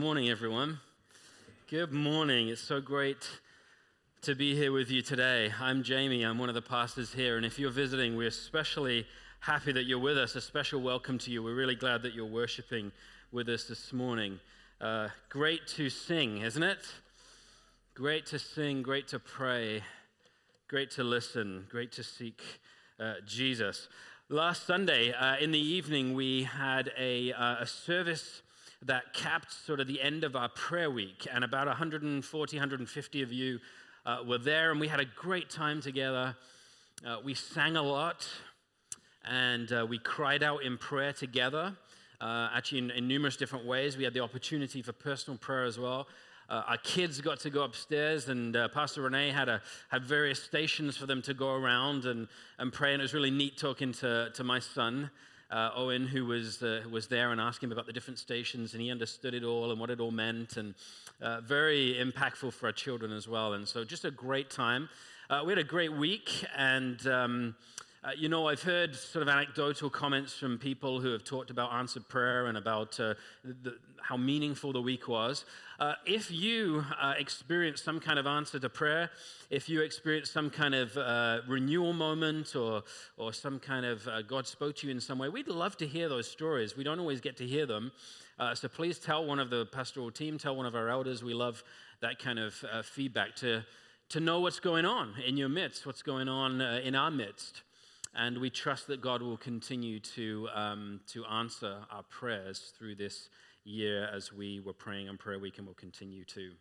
Morning, everyone. Good morning. It's so great to be here with you today. I'm Jamie. I'm one of the pastors here. And if you're visiting, we're especially happy that you're with us. A special welcome to you. We're really glad that you're worshiping with us this morning. Great to sing, isn't it? Great to sing, great to pray, great to listen, great to seek Jesus. Last Sunday in the evening, we had a service that capped sort of the end of our prayer week, and about 140, 150 of you were there, and we had a great time together. We sang a lot, and we cried out in prayer together, actually in numerous different ways. We had the opportunity for personal prayer as well. Our kids got to go upstairs, and Pastor Renee had various stations for them to go around and pray, and it was really neat talking to my son, Owen, who was there, and asking him about the different stations, and he understood it all and what it all meant, and very impactful for our children as well. And so just a great time. We had a great week, and I've heard sort of anecdotal comments from people who have talked about answered prayer and about how meaningful the week was. If you experienced some kind of answer to prayer, if you experienced some kind of renewal moment or some kind of God spoke to you in some way, we'd love to hear those stories. We don't always get to hear them. So please tell one of the pastoral team, tell one of our elders. We love that kind of feedback to know what's going on in your midst, what's going on in our midst. And we trust that God will continue to answer our prayers through this year as we were praying on Prayer Week, and will continue to.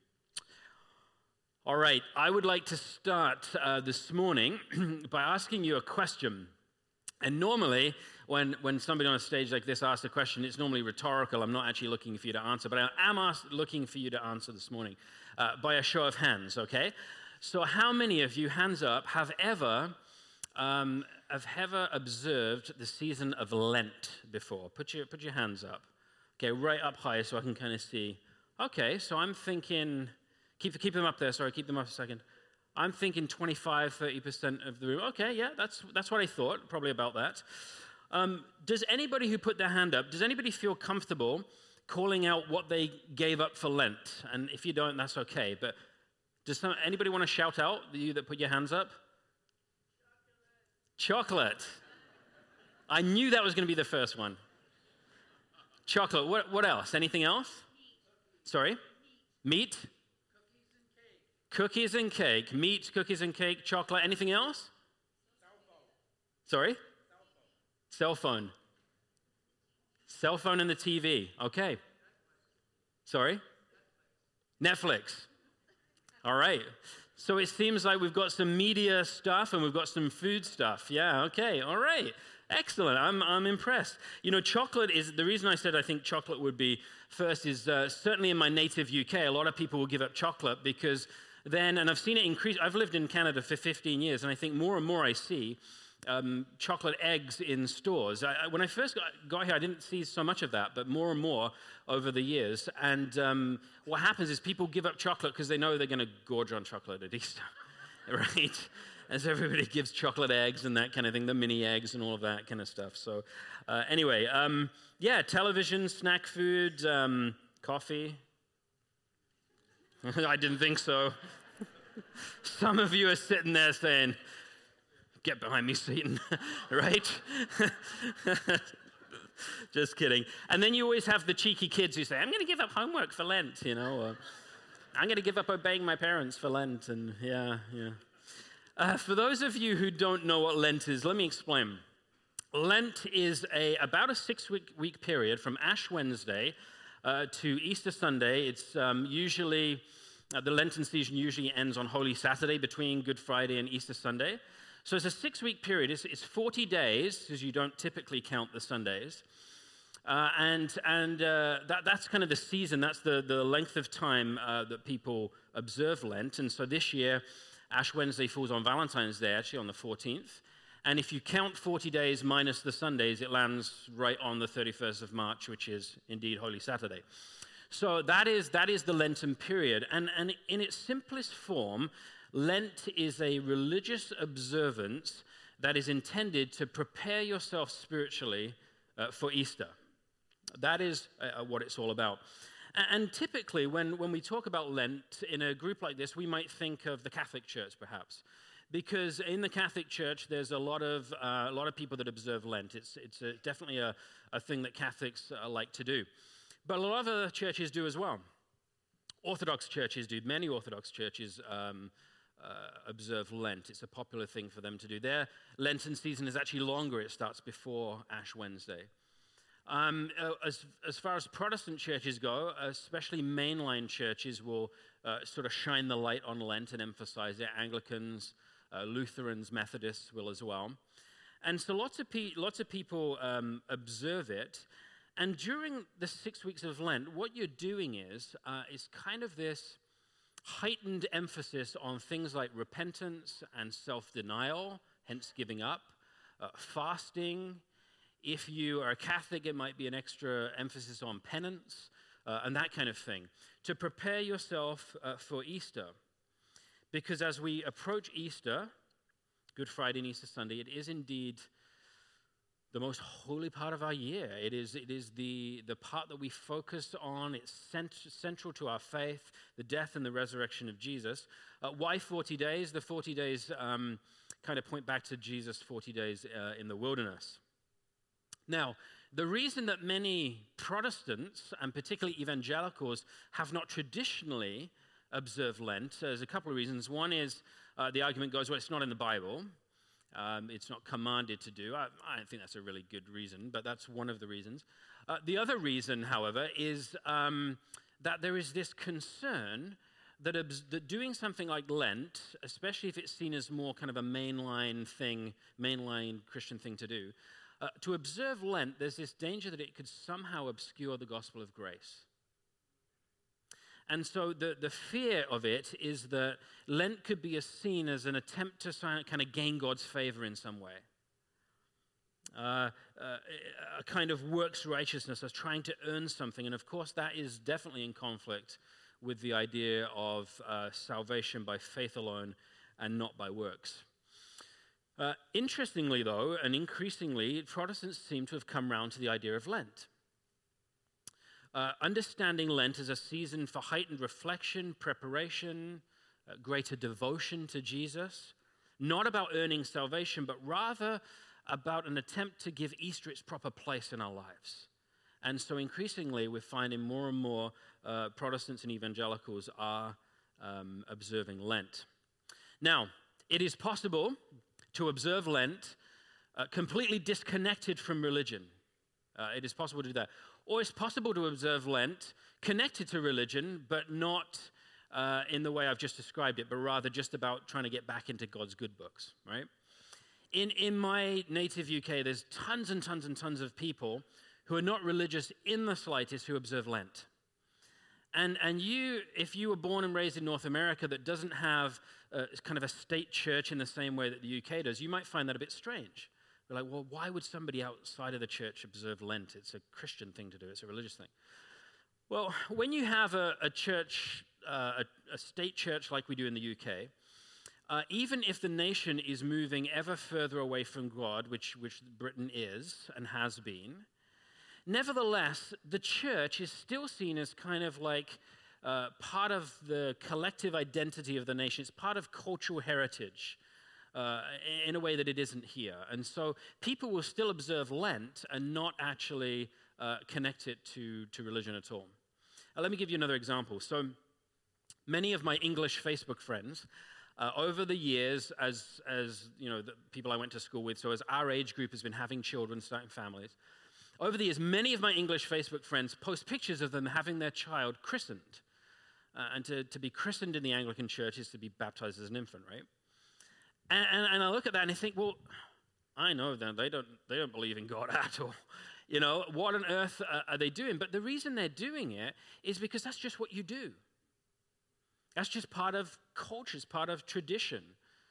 All right, I would like to start this morning by asking you a question. And normally, when somebody on a stage like this asks a question, it's normally rhetorical. I'm not actually looking for you to answer, but I am looking for you to answer this morning by a show of hands, okay? So how many of you, hands up, have ever observed the season of Lent before? Put your hands up. Okay, right up high so I can kind of see. Okay, so I'm thinking, keep them up there, sorry, keep them up a second. I'm thinking 25, 30% of the room. Okay, yeah, that's what I thought, probably about that. Does anybody who put their hand up, does anybody feel comfortable calling out what they gave up for Lent? And if you don't, that's okay. But does anybody want to shout out, you that put your hands up? Chocolate. I knew that was going to be the first one. Chocolate. What else? Anything else? Sorry? Meat? Cookies and cake. Meat, cookies and cake, chocolate. Anything else? Sorry? Cell phone. Cell phone and the TV. Okay. Sorry? Netflix. All right. So it seems like we've got some media stuff and we've got some food stuff. Yeah, okay, all right. Excellent, I'm impressed. You know, chocolate is, the reason I said I think chocolate would be first is certainly in my native UK, a lot of people will give up chocolate because then, and I've seen it increase, I've lived in Canada for 15 years, and I think more and more I see chocolate eggs in stores. When I first got here, I didn't see so much of that, but more and more over the years. And what happens is people give up chocolate because they know they're going to gorge on chocolate at Easter, right? As everybody gives chocolate eggs and that kind of thing, the mini eggs and all of that kind of stuff. So anyway, television, snack food, coffee. I didn't think so. Some of you are sitting there saying, "Get behind me, Satan," right? Just kidding. And then you always have the cheeky kids who say, "I'm going to give up homework for Lent," or "I'm going to give up obeying my parents for Lent," and yeah. For those of you who don't know what Lent is, let me explain. Lent is about a 6-week period from Ash Wednesday to Easter Sunday. It's usually, the Lenten season usually ends on Holy Saturday between Good Friday and Easter Sunday. So it's a 6-week period. It's 40 days, because you don't typically count the Sundays. That's kind of the season. That's the length of time that people observe Lent. And so this year, Ash Wednesday falls on Valentine's Day, actually on the 14th. And if you count 40 days minus the Sundays, it lands right on the 31st of March, which is indeed Holy Saturday. So that is the Lenten period. And in its simplest form, Lent is a religious observance that is intended to prepare yourself spiritually for Easter. That is what it's all about. And typically, when we talk about Lent in a group like this, we might think of the Catholic Church, perhaps. Because in the Catholic Church, there's a lot of people that observe Lent. It's definitely a thing that Catholics like to do. But a lot of other churches do as well. Orthodox churches do. Many Orthodox churches observe Lent. It's a popular thing for them to do. Their Lenten season is actually longer. It starts before Ash Wednesday. As far as Protestant churches go, especially mainline churches will sort of shine the light on Lent and emphasize it. Anglicans, Lutherans, Methodists will as well. And so lots of people observe it. And during the 6 weeks of Lent, what you're doing is kind of this heightened emphasis on things like repentance and self-denial, hence giving up, fasting. If you are a Catholic, it might be an extra emphasis on penance and that kind of thing, to prepare yourself for Easter. Because as we approach Easter, Good Friday and Easter Sunday, it is indeed the most holy part of our year. It is the part that we focus on. It's central to our faith, the death and the resurrection of Jesus. Why 40 days? The 40 days kind of point back to Jesus' 40 days in the wilderness. Now, the reason that many Protestants, and particularly evangelicals, have not traditionally observed Lent, there's a couple of reasons. One is the argument goes, well, it's not in the Bible. It's not commanded to do. I don't think that's a really good reason, but that's one of the reasons. The other reason, however, is that there is this concern that doing something like Lent, especially if it's seen as more kind of a mainline Christian thing to do, to observe Lent, there's this danger that it could somehow obscure the gospel of grace. And so the fear of it is that Lent could be seen as an attempt to kind of gain God's favor in some way. A kind of works righteousness, as trying to earn something. And of course, that is definitely in conflict with the idea of salvation by faith alone and not by works. Interestingly, though, and increasingly, Protestants seem to have come round to the idea of Lent. Understanding Lent as a season for heightened reflection, preparation, greater devotion to Jesus, not about earning salvation, but rather about an attempt to give Easter its proper place in our lives. And so increasingly, we're finding more and more Protestants and evangelicals are observing Lent. Now, it is possible to observe Lent completely disconnected from religion. It is possible to do that. Or it's possible to observe Lent connected to religion, but not in the way I've just described it, but rather just about trying to get back into God's good books, right? In my native UK, there's tons and tons and tons of people who are not religious in the slightest who observe Lent. And you, if you were born and raised in North America that doesn't have kind of a state church in the same way that the UK does, you might find that a bit strange. You're like, well, why would somebody outside of the church observe Lent? It's a Christian thing to do. It's a religious thing. Well, when you have a church, a state church like we do in the UK, even if the nation is moving ever further away from God, which Britain is and has been, nevertheless, the church is still seen as kind of like part of the collective identity of the nation. It's part of cultural heritage. In a way that it isn't here. And so people will still observe Lent and not actually connect it to religion at all. Let me give you another example. So many of my English Facebook friends, over the years, as you know, the people I went to school with, so as our age group has been having children, starting families, over the years, many of my English Facebook friends post pictures of them having their child christened. And to be christened in the Anglican Church is to be baptized as an infant, right? And I look at that and I think, well, I know that they don't believe in God at all. You know, what on earth are they doing? But the reason they're doing it is because that's just what you do. That's just part of culture, it's part of tradition.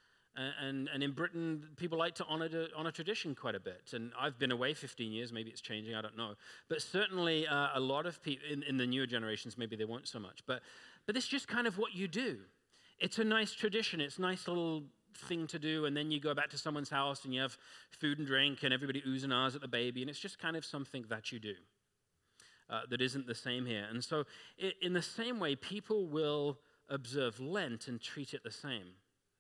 And in Britain, people like to honor tradition quite a bit. And I've been away 15 years, maybe it's changing, I don't know. But certainly a lot of people, in the newer generations, maybe they won't so much. But it's just kind of what you do. It's a nice tradition, it's a nice little thing to do, and then you go back to someone's house and you have food and drink and everybody oohs and ahs at the baby, and it's just kind of something that you do. that isn't the same here. And so in the same way, people will observe Lent and treat it the same.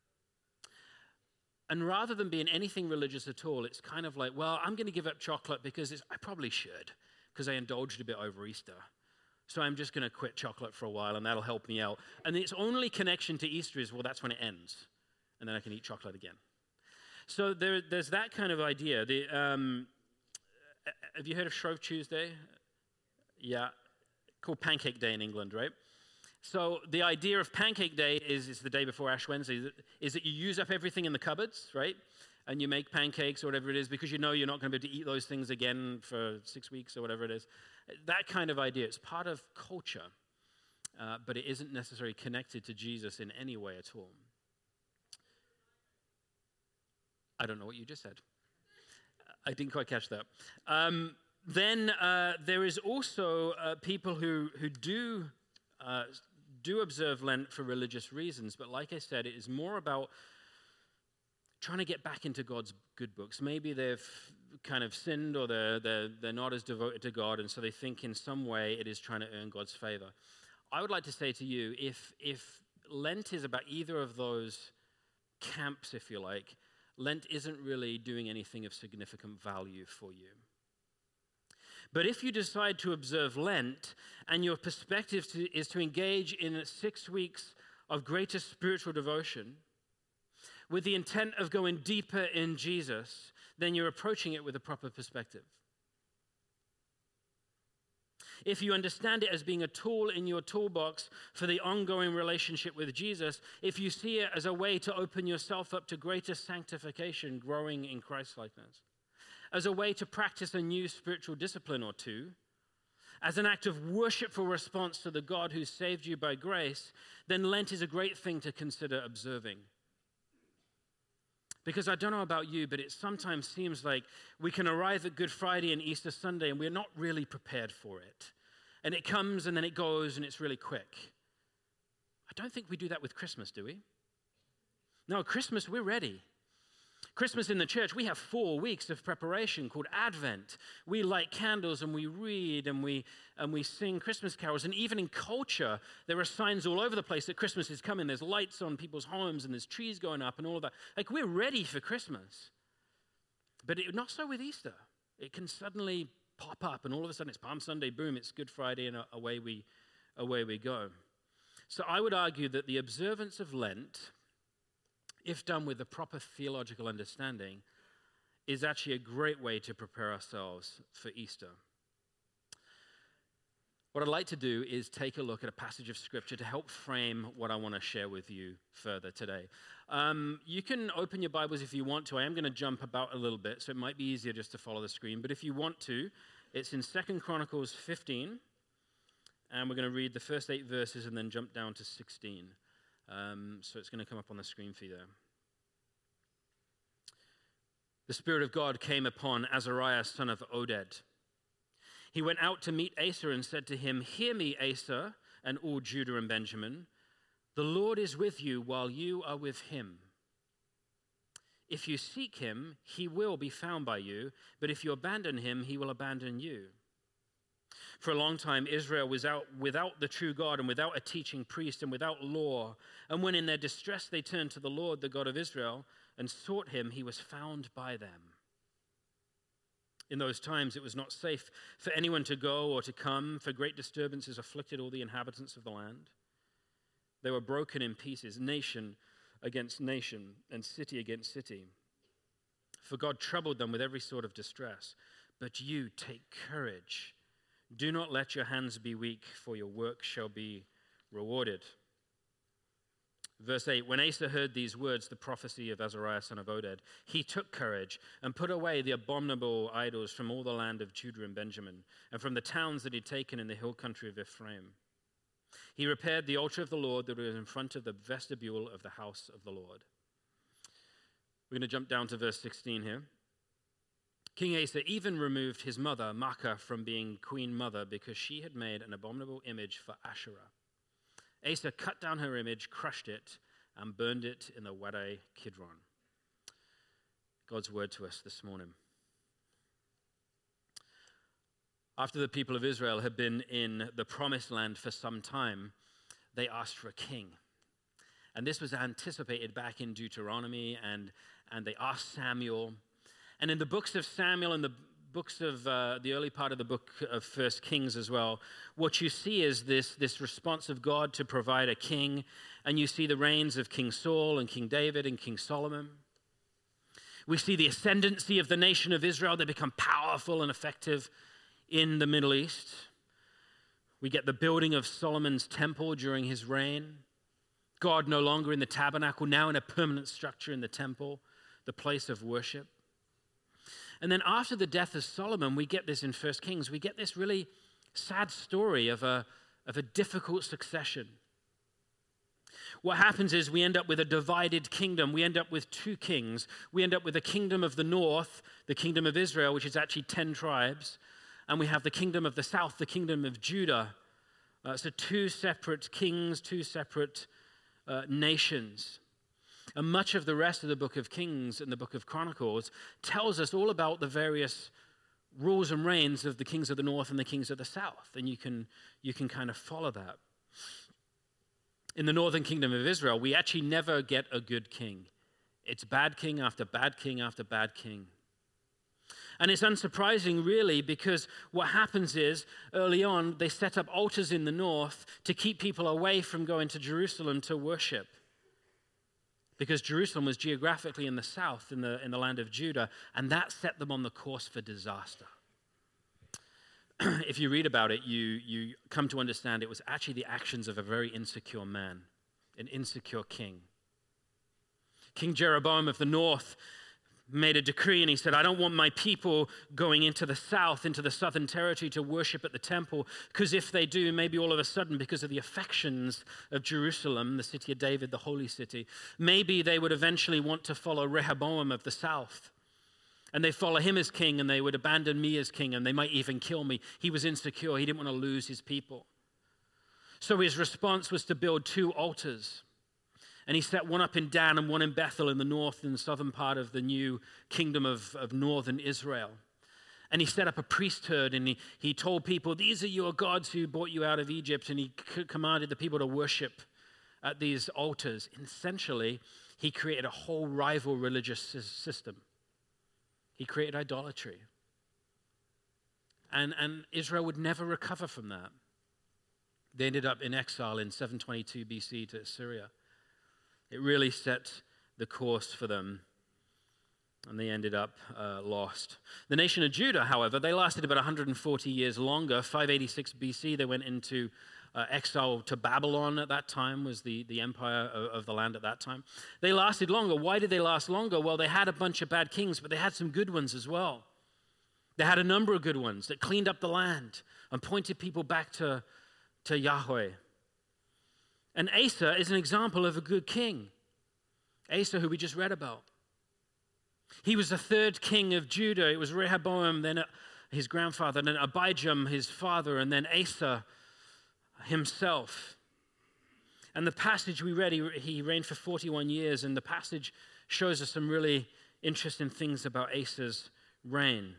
And rather than being anything religious at all, it's kind of like, well, I'm going to give up chocolate because I probably should, because I indulged a bit over Easter. So I'm just going to quit chocolate for a while, and that'll help me out. And its only connection to Easter is, well, that's when it ends, and then I can eat chocolate again. So there's that kind of idea. Have you heard of Shrove Tuesday? Yeah, called Pancake Day in England, right? So the idea of Pancake Day is the day before Ash Wednesday, is that you use up everything in the cupboards, right? And you make pancakes or whatever it is because you know you're not going to be able to eat those things again for 6 weeks or whatever it is. That kind of idea. It's part of culture, but it isn't necessarily connected to Jesus in any way at all. I don't know what you just said. I didn't quite catch that. Then there is also people who do observe Lent for religious reasons, but like I said, it is more about trying to get back into God's good books. Maybe they've kind of sinned, or they're not as devoted to God, and so they think in some way it is trying to earn God's favor. I would like to say to you, if Lent is about either of those camps, if you like, Lent isn't really doing anything of significant value for you. But if you decide to observe Lent and your perspective is to engage in 6 weeks of greater spiritual devotion with the intent of going deeper in Jesus, then you're approaching it with a proper perspective. If you understand it as being a tool in your toolbox for the ongoing relationship with Jesus, if you see it as a way to open yourself up to greater sanctification, growing in Christ-likeness, as a way to practice a new spiritual discipline or two, as an act of worshipful response to the God who saved you by grace, then Lent is a great thing to consider observing. Because I don't know about you, but it sometimes seems like we can arrive at Good Friday and Easter Sunday and we're not really prepared for it. And it comes and then it goes and it's really quick. I don't think we do that with Christmas, do we? No, Christmas, we're ready. Christmas in the church, we have 4 weeks of preparation called Advent. We light candles and we read and we sing Christmas carols. And even in culture, there are signs all over the place that Christmas is coming. There's lights on people's homes and there's trees going up and all of that. Like, we're ready for Christmas. But not so with Easter. It can suddenly pop up and all of a sudden it's Palm Sunday, boom, it's Good Friday, and away we go. So I would argue that the observance of Lent, if done with the proper theological understanding, is actually a great way to prepare ourselves for Easter. What I'd like to do is take a look at a passage of Scripture to help frame what I want to share with you further today. You can open your Bibles if you want to. I am going to jump about a little bit, so it might be easier just to follow the screen. But if you want to, it's in 2 Chronicles 15, and we're going to read the first 8 verses and then jump down to 16. So it's going to come up on the screen for you there. The Spirit of God came upon Azariah, son of Oded. He went out to meet Asa and said to him, "Hear me, Asa, and all Judah and Benjamin. The Lord is with you while you are with him. If you seek him, he will be found by you, but if you abandon him, he will abandon you." For a long time, Israel was out without the true God and without a teaching priest and without law. And when in their distress they turned to the Lord, the God of Israel, and sought him, he was found by them. In those times, it was not safe for anyone to go or to come, for great disturbances afflicted all the inhabitants of the land. They were broken in pieces, nation against nation, and city against city. For God troubled them with every sort of distress. But you take courage. Do not let your hands be weak, for your work shall be rewarded. Verse 8, when Asa heard these words, the prophecy of Azariah son of Oded, he took courage and put away the abominable idols from all the land of Judah and Benjamin, and from the towns that he'd taken in the hill country of Ephraim. He repaired the altar of the Lord that was in front of the vestibule of the house of the Lord. We're going to jump down to verse 16 here. King Asa even removed his mother, Maacah, from being queen mother because she had made an abominable image for Asherah. Asa cut down her image, crushed it, and burned it in the Wadi Kidron. God's word to us this morning. After the people of Israel had been in the promised land for some time, they asked for a king. And this was anticipated back in Deuteronomy, and they asked Samuel. And in the books of Samuel and the books of the early part of the book of First Kings as well, what you see is this response of God to provide a king, and you see the reigns of King Saul and King David and King Solomon. We see the ascendancy of the nation of Israel. They become powerful and effective in the Middle East. We get the building of Solomon's temple during his reign. God no longer in the tabernacle, now in a permanent structure in the temple, the place of worship. And then after the death of Solomon, we get this in 1 Kings, we get this really sad story of a difficult succession. What happens is we end up with a divided kingdom. We end up with two kings. We end up with the kingdom of the north, the kingdom of Israel, which is actually 10 tribes. And we have the kingdom of the south, the kingdom of Judah. So two separate kings, two separate nations. And much of the rest of the book of Kings and the book of Chronicles tells us all about the various rules and reigns of the kings of the north and the kings of the south. And you can kind of follow that. In the northern kingdom of Israel, we actually never get a good king. It's bad king after bad king after bad king. And it's unsurprising, really, because what happens is, early on, they set up altars in the north to keep people away from going to Jerusalem to worship. Because Jerusalem was geographically in the south, in the land of Judah, and that set them on the course for disaster. If you read about it, you come to understand it was actually the actions of a very insecure man, an insecure king. King Jeroboam of the north made a decree, and he said, I don't want my people going into the south, into the southern territory to worship at the temple, because if they do, maybe all of a sudden, because of the affections of Jerusalem, the city of David, the holy city, maybe they would eventually want to follow Rehoboam of the south. And they follow him as king, and they would abandon me as king, and they might even kill me. He was insecure. He didn't want to lose his people. So his response was to build two altars. And he set one up in Dan and one in Bethel in the north and southern part of the new kingdom of northern Israel. And he set up a priesthood, and he told people, these are your gods who brought you out of Egypt. And he commanded the people to worship at these altars. And essentially, he created a whole rival religious system. He created idolatry. And Israel would never recover from that. They ended up in exile in 722 BC to Assyria. It really set the course for them, and they ended up lost. The nation of Judah, however, they lasted about 140 years longer. 586 BC, they went into exile to Babylon at that time, was the empire of the land at that time. They lasted longer. Why did they last longer? Well, they had a bunch of bad kings, but they had some good ones as well. They had a number of good ones that cleaned up the land and pointed people back to Yahweh. And Asa is an example of a good king. Asa, who we just read about. He was the third king of Judah. It was Rehoboam, then his grandfather, then Abijam, his father, and then Asa himself. And the passage we read, he reigned for 41 years, and the passage shows us some really interesting things about Asa's reign.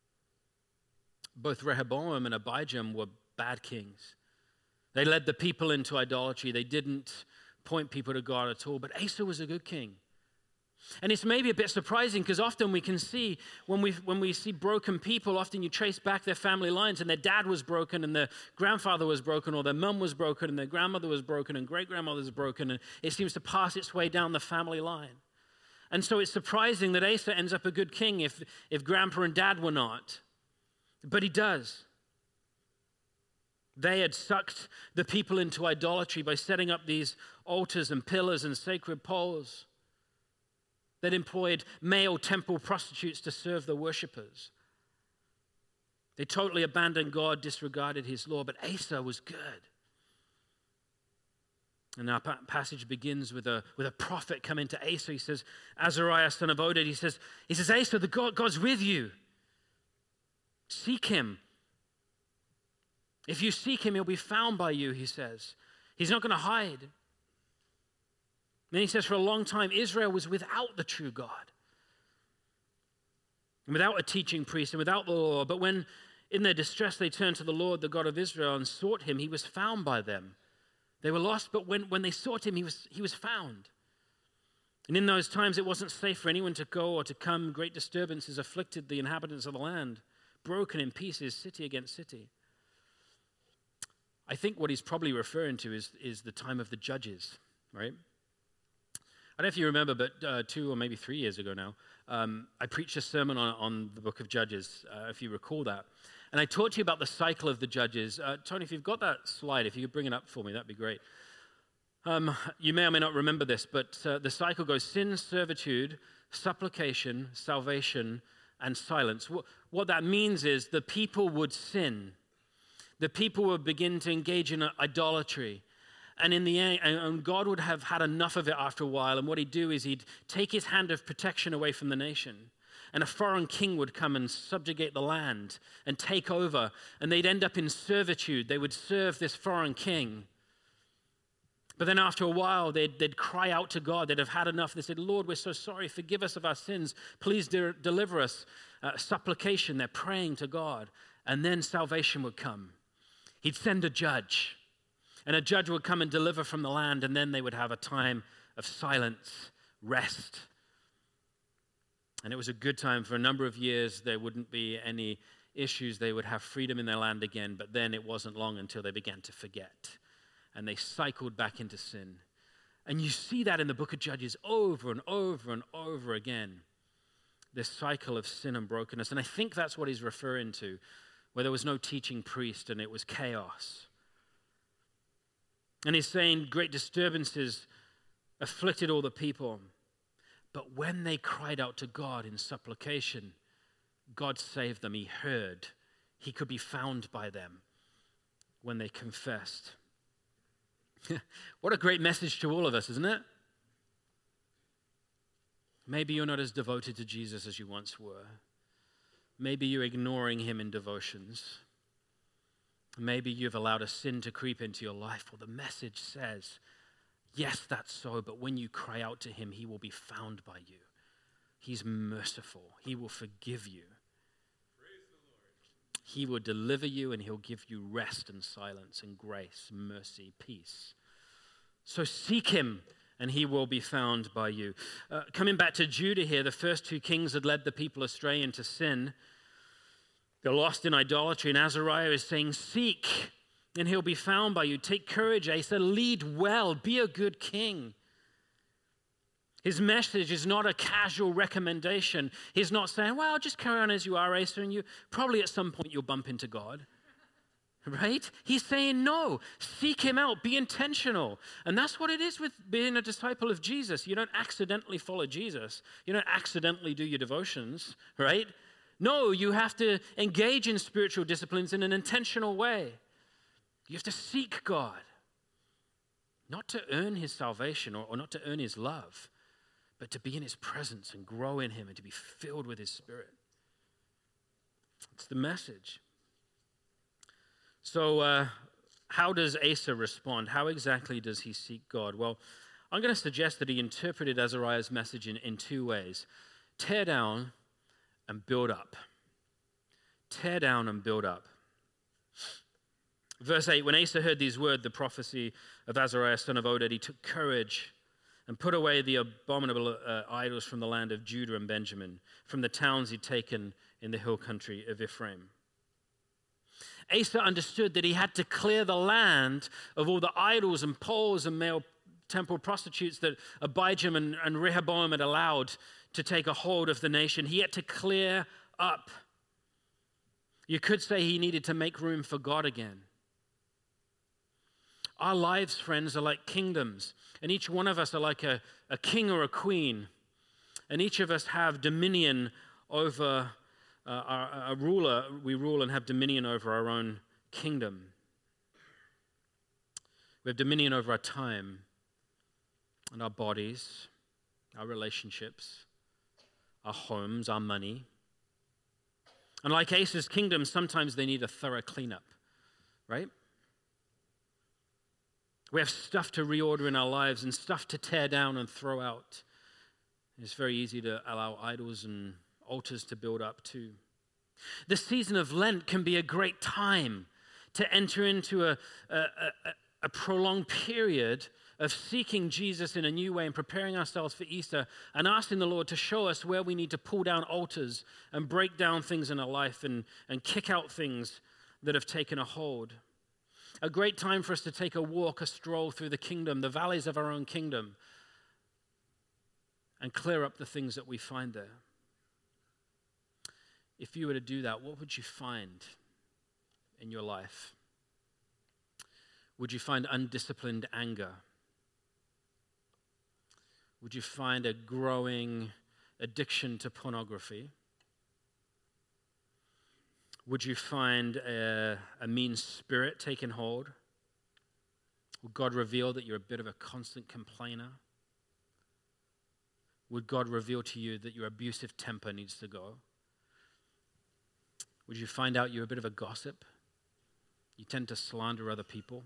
Both Rehoboam and Abijam were bad kings. They led the people into idolatry. They didn't point people to God at all. But Asa was a good king. And it's maybe a bit surprising because often we can see, when we see broken people, often you trace back their family lines and their dad was broken and their grandfather was broken, or their mum was broken and their grandmother was broken and great-grandmother was broken, and it seems to pass its way down the family line. And so it's surprising that Asa ends up a good king if grandpa and dad were not. But he does. They had sucked the people into idolatry by setting up these altars and pillars and sacred poles. They'd employed male temple prostitutes to serve the worshipers. They totally abandoned God, disregarded his law, but Asa was good. And our passage begins with a prophet coming to Asa. He says, Azariah, son of Oded, he says, Asa, God's with you. Seek him. If you seek him, he'll be found by you, he says. He's not going to hide. Then he says, for a long time, Israel was without the true God, and without a teaching priest, and without the law. But when In their distress, they turned to the Lord, the God of Israel, and sought him. He was found by them. They were lost, but when they sought him, he was found. And in those times, it wasn't safe for anyone to go or to come. Great disturbances afflicted the inhabitants of the land, broken in pieces, city against city. I think what he's probably referring to is the time of the judges, right? I don't know if you remember, but 2 or maybe 3 years ago now, I preached a sermon on the book of Judges, if you recall that. And I taught you about the cycle of the judges. Tony, if you've got that slide, if you could bring it up for me, that'd be great. You may or may not remember this, but the cycle goes sin, servitude, supplication, salvation, and silence. What that means is the people would sin. The people would begin to engage in idolatry. And in the end, and God would have had enough of it after a while. And what he'd do is he'd take his hand of protection away from the nation. And a foreign king would come and subjugate the land and take over. And they'd end up in servitude. They would serve this foreign king. But then after a while, they'd cry out to God. They'd have had enough. They said, Lord, we're so sorry. Forgive us of our sins. Please deliver us. Supplication. They're praying to God. And then salvation would come. He'd send a judge. And a judge would come and deliver from the land, and then they would have a time of silence, rest. And it was a good time. For a number of years, there wouldn't be any issues. They would have freedom in their land again, but then it wasn't long until they began to forget. And they cycled back into sin. And you see that in the book of Judges over and over and over again, this cycle of sin and brokenness. And I think that's what he's referring to, where there was no teaching priest and it was chaos. And he's saying great disturbances afflicted all the people. But when they cried out to God in supplication, God saved them. He heard. He could be found by them when they confessed. What a great message to all of us, isn't it? Maybe you're not as devoted to Jesus as you once were. Maybe you're ignoring him in devotions. Maybe you've allowed a sin to creep into your life. Well, the message says, yes, that's so, but when you cry out to him, he will be found by you. He's merciful. He will forgive you. Praise the Lord. He will deliver you, and he'll give you rest and silence and grace, mercy, peace. So seek him, and he will be found by you. Coming back to Judah here, the first 2 kings had led the people astray into sin. They're lost in idolatry, and Azariah is saying, seek, and he'll be found by you. Take courage, Asa. Lead well. Be a good king. His message is not a casual recommendation. He's not saying, well, just carry on as you are, Asa, and you probably at some point you'll bump into God. Right? He's saying, no, seek him out. Be intentional. And that's what it is with being a disciple of Jesus. You don't accidentally follow Jesus. You don't accidentally do your devotions, right? No, you have to engage in spiritual disciplines in an intentional way. You have to seek God, not to earn his salvation or not to earn his love, but to be in his presence and grow in him and to be filled with his Spirit. It's the message. So how does Asa respond? How exactly does he seek God? Well, I'm going to suggest that he interpreted Azariah's message in 2 ways. Tear down and build up. Tear down and build up. Verse 8, when Asa heard these words, the prophecy of Azariah, son of Oded, he took courage and put away the abominable idols from the land of Judah and Benjamin, from the towns he'd taken in the hill country of Ephraim. Asa understood that he had to clear the land of all the idols and poles and male temple prostitutes that Abijam and Rehoboam had allowed to take a hold of the nation. He had to clear up. You could say he needed to make room for God again. Our lives, friends, are like kingdoms, and each one of us are like a king or a queen, and each of us have dominion over a ruler. We rule and have dominion over our own kingdom. We have dominion over our time and our bodies, our relationships, our homes, our money. And like Asa's kingdom, sometimes they need a thorough cleanup, right? We have stuff to reorder in our lives and stuff to tear down and throw out. It's very easy to allow idols and altars to build up too. The season of Lent can be a great time to enter into a prolonged period of seeking Jesus in a new way and preparing ourselves for Easter and asking the Lord to show us where we need to pull down altars and break down things in our life and kick out things that have taken a hold. A great time for us to take a walk, a stroll through the kingdom, the valleys of our own kingdom, and clear up the things that we find there. If you were to do that, what would you find in your life? Would you find undisciplined anger? Would you find a growing addiction to pornography? Would you find a mean spirit taking hold? Would God reveal that you're a bit of a constant complainer? Would God reveal to you that your abusive temper needs to go? Would you find out you're a bit of a gossip? You tend to slander other people?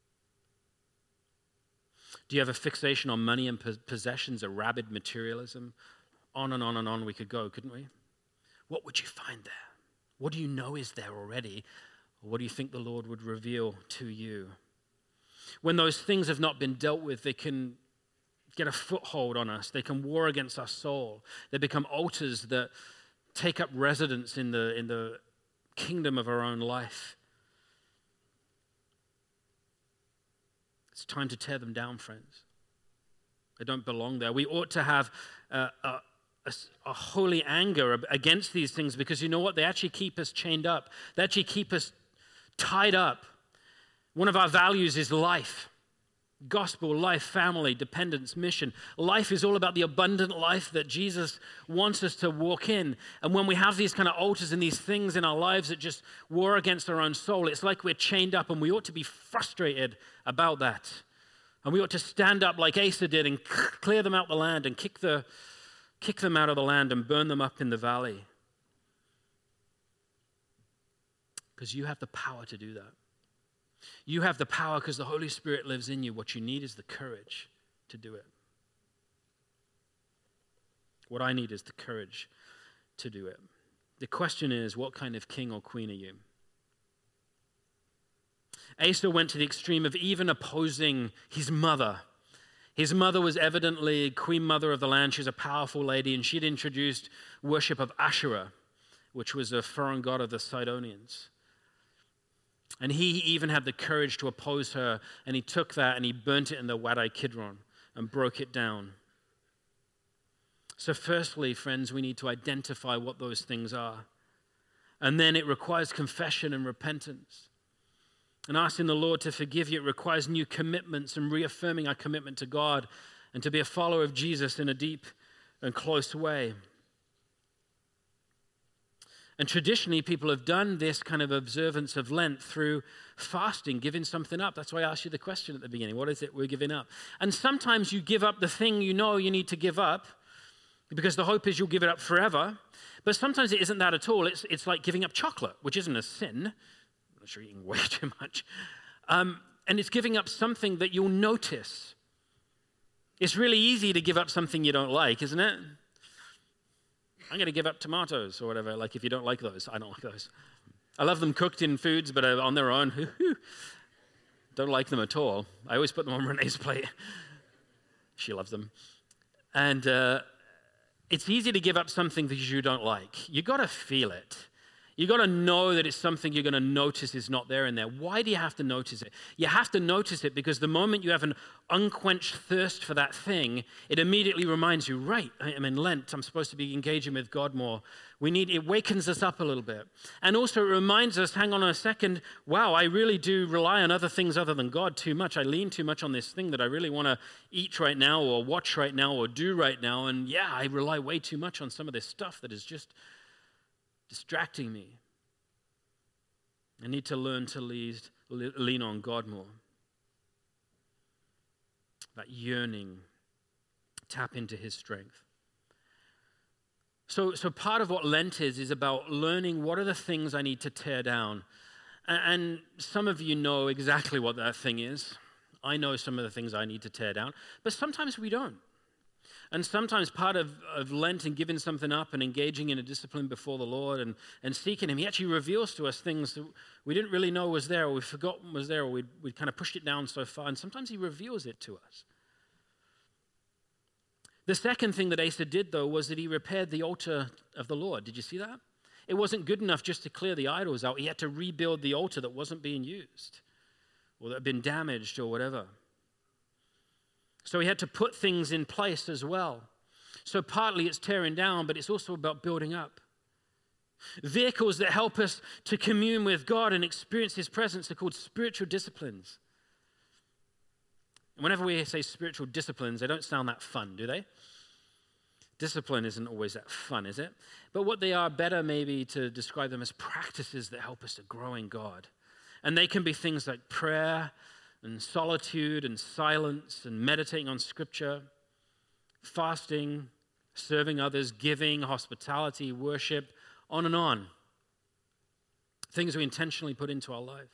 Do you have a fixation on money and possessions, a rabid materialism? On and on and on we could go, couldn't we? What would you find there? What do you know is there already? What do you think the Lord would reveal to you? When those things have not been dealt with, they can get a foothold on us. They can war against our soul. They become altars that take up residence in the kingdom of our own life. It's time to tear them down, friends. They don't belong there. We ought to have a holy anger against these things because you know what? They actually keep us chained up. They actually keep us tied up. One of our values is life. Gospel, life, family, dependence, mission. Life is all about the abundant life that Jesus wants us to walk in. And when we have these kind of altars and these things in our lives that just war against our own soul, it's like we're chained up, and we ought to be frustrated about that. And we ought to stand up like Asa did and clear them out the land and kick them out of the land and burn them up in the valley. Because you have the power to do that. You have the power because the Holy Spirit lives in you. What you need is the courage to do it. What I need is the courage to do it. The question is, what kind of king or queen are you? Asa went to the extreme of even opposing his mother. His mother was evidently queen mother of the land. She was a powerful lady, and she had introduced worship of Asherah, which was a foreign god of the Sidonians. And he even had the courage to oppose her, and he took that and he burnt it in the Wadi Kidron and broke it down. So firstly, friends, we need to identify what those things are. And then it requires confession and repentance. And asking the Lord to forgive you, it requires new commitments and reaffirming our commitment to God and to be a follower of Jesus in a deep and close way. And traditionally, people have done this kind of observance of Lent through fasting, giving something up. That's why I asked you the question at the beginning. What is it we're giving up? And sometimes you give up the thing you know you need to give up because the hope is you'll give it up forever. But sometimes it isn't that at all. It's like giving up chocolate, which isn't a sin. I'm not sure you're eating way too much. And it's giving up something that you'll notice. It's really easy to give up something you don't like, isn't it? I'm going to give up tomatoes or whatever, like if you don't like those. I don't like those. I love them cooked in foods, but on their own, don't like them at all. I always put them on Renee's plate. She loves them. And it's easy to give up something that you don't like. You got to feel it. You got to know that it's something you're going to notice is not there in there. Why do you have to notice it? You have to notice it because the moment you have an unquenched thirst for that thing, it immediately reminds you, right, I'm in Lent. I'm supposed to be engaging with God more. It wakens us up a little bit. And also it reminds us, hang on a second, wow, I really do rely on other things other than God too much. I lean too much on this thing that I really want to eat right now or watch right now or do right now. And yeah, I rely way too much on some of this stuff that is just distracting me. I need to learn to lean on God more. That yearning, tap into his strength. So part of what Lent is about learning what are the things I need to tear down. And some of you know exactly what that thing is. I know some of the things I need to tear down, but sometimes we don't. And sometimes part of Lent and giving something up and engaging in a discipline before the Lord and seeking Him, He actually reveals to us things that we didn't really know was there, or we forgot was there, or we kind of pushed it down so far. And sometimes He reveals it to us. The second thing that Asa did, though, was that he repaired the altar of the Lord. Did you see that? It wasn't good enough just to clear the idols out. He had to rebuild the altar that wasn't being used or that had been damaged or whatever. So he had to put things in place as well. So partly it's tearing down, but it's also about building up. Vehicles that help us to commune with God and experience His presence are called spiritual disciplines. And whenever we say spiritual disciplines, they don't sound that fun, do they? Discipline isn't always that fun, is it? But what they are, better maybe to describe them as practices that help us to grow in God. And they can be things like prayer and solitude and silence and meditating on Scripture, fasting, serving others, giving, hospitality, worship, on and on. Things we intentionally put into our life.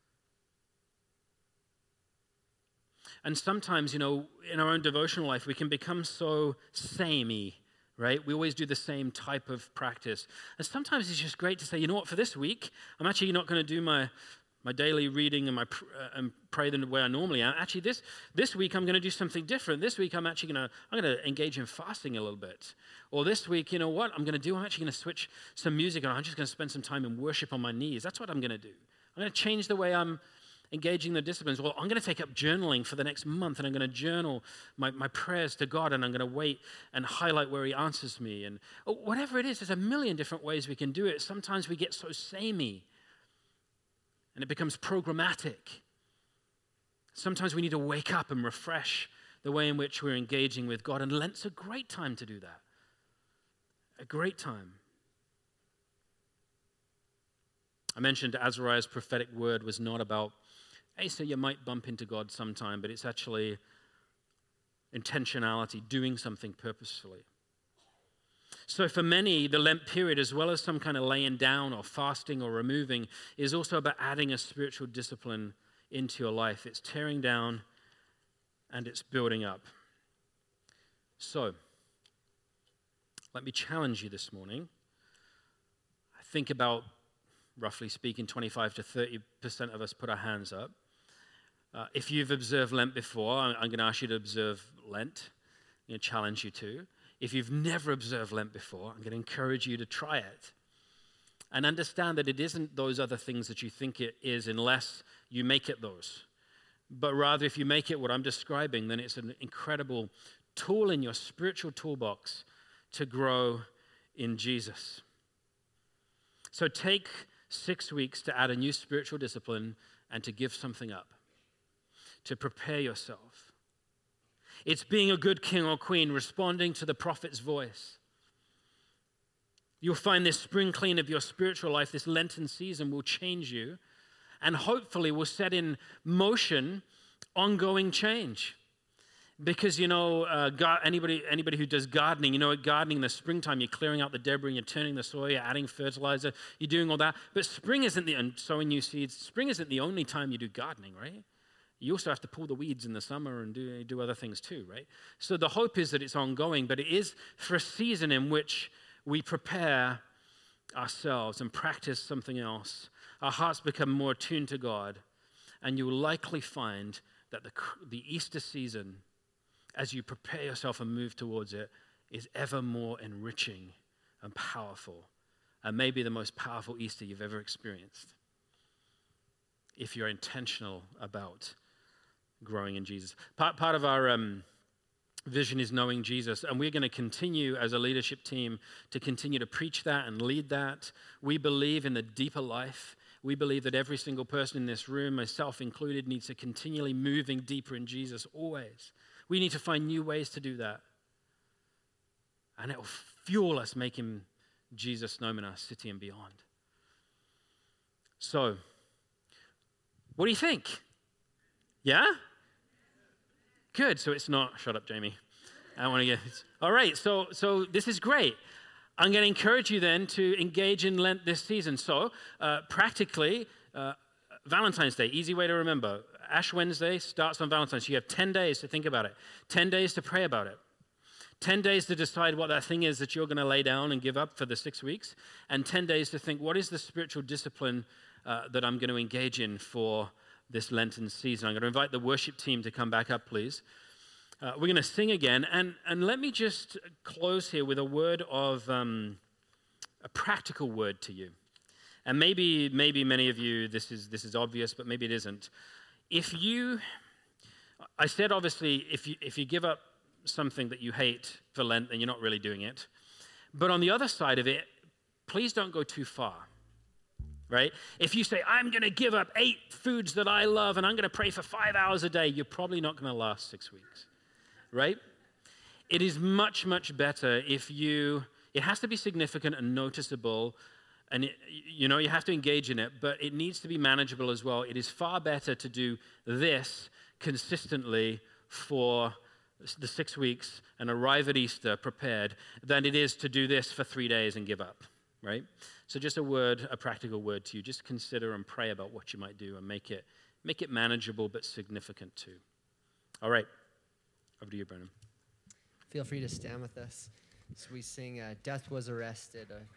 And sometimes, in our own devotional life, we can become so samey, right? We always do the same type of practice. And sometimes it's just great to say, you know what, for this week, I'm actually not going to do my daily reading and pray the way I normally am. Actually, this week I'm going to do something different. This week I'm actually going to engage in fasting a little bit. Or this week, you know what I'm going to do? I'm actually going to switch some music and I'm just going to spend some time in worship on my knees. That's what I'm going to do. I'm going to change the way I'm engaging the disciplines. Well, I'm going to take up journaling for the next month, and I'm going to journal my prayers to God, and I'm going to wait and highlight where He answers me. And whatever it is, there's a million different ways we can do it. Sometimes we get so samey, and it becomes programmatic. Sometimes we need to wake up and refresh the way in which we're engaging with God, and Lent's a great time to do that. A great time. I mentioned Azariah's prophetic word was not about, hey, so you might bump into God sometime, but it's actually intentionality, doing something purposefully. So for many, the Lent period, as well as some kind of laying down or fasting or removing, is also about adding a spiritual discipline into your life. It's tearing down and it's building up. So, let me challenge you this morning. Think about, roughly speaking, 25 to 30% of us put our hands up. If you've observed Lent before, I'm going to ask you to observe Lent. I'm going to challenge you to. If you've never observed Lent before, I'm going to encourage you to try it. And understand that it isn't those other things that you think it is unless you make it those. But rather, if you make it what I'm describing, then it's an incredible tool in your spiritual toolbox to grow in Jesus. So take 6 weeks to add a new spiritual discipline and to give something up, to prepare yourself. It's being a good king or queen, responding to the prophet's voice. You'll find this spring clean of your spiritual life, this Lenten season will change you and hopefully will set in motion ongoing change. Because, anybody who does gardening, at gardening in the springtime, you're clearing out the debris, you're turning the soil, you're adding fertilizer, you're doing all that. But spring isn't sowing new seeds. Spring isn't the only time you do gardening, right? You also have to pull the weeds in the summer and do other things too, right? So the hope is that it's ongoing, but it is for a season in which we prepare ourselves and practice something else. Our hearts become more attuned to God, and you will likely find that the Easter season, as you prepare yourself and move towards it, is ever more enriching and powerful, and maybe the most powerful Easter you've ever experienced, if you're intentional about growing in Jesus. Part of our vision is knowing Jesus, and we're going to continue as a leadership team to continue to preach that and lead that. We believe in the deeper life. We believe that every single person in this room, myself included, needs to continually moving deeper in Jesus always. We need to find new ways to do that. And it will fuel us making Jesus known in our city and beyond. So, what do you think? Yeah? Good. So it's not, shut up, Jamie. I don't want to get, all right. So this is great. I'm going to encourage you then to engage in Lent this season. So practically, Valentine's Day, easy way to remember. Ash Wednesday starts on Valentine's. So you have 10 days to think about it, 10 days to pray about it. 10 days to decide what that thing is that you're going to lay down and give up for the 6 weeks, and 10 days to think, what is the spiritual discipline that I'm going to engage in for this Lenten season? I'm going to invite the worship team to come back up, please. We're going to sing again, and let me just close here with a word of, a practical word to you. And maybe many of you, this is obvious, but maybe it isn't. I said obviously, if you give up something that you hate for Lent, then you're not really doing it. But on the other side of it, please don't go too far, right? If you say, I'm going to give up 8 foods that I love and I'm going to pray for 5 hours a day, you're probably not going to last 6 weeks, right? It is much, much better if it has to be significant and noticeable, and you have to engage in it, but it needs to be manageable as well. It is far better to do this consistently for the 6 weeks and arrive at Easter prepared than it is to do this for 3 days and give up, right? So just a practical word to you. Just consider and pray about what you might do and make it manageable but significant too. All right, over to you, Brennan. Feel free to stand with us as we sing Death Was Arrested, a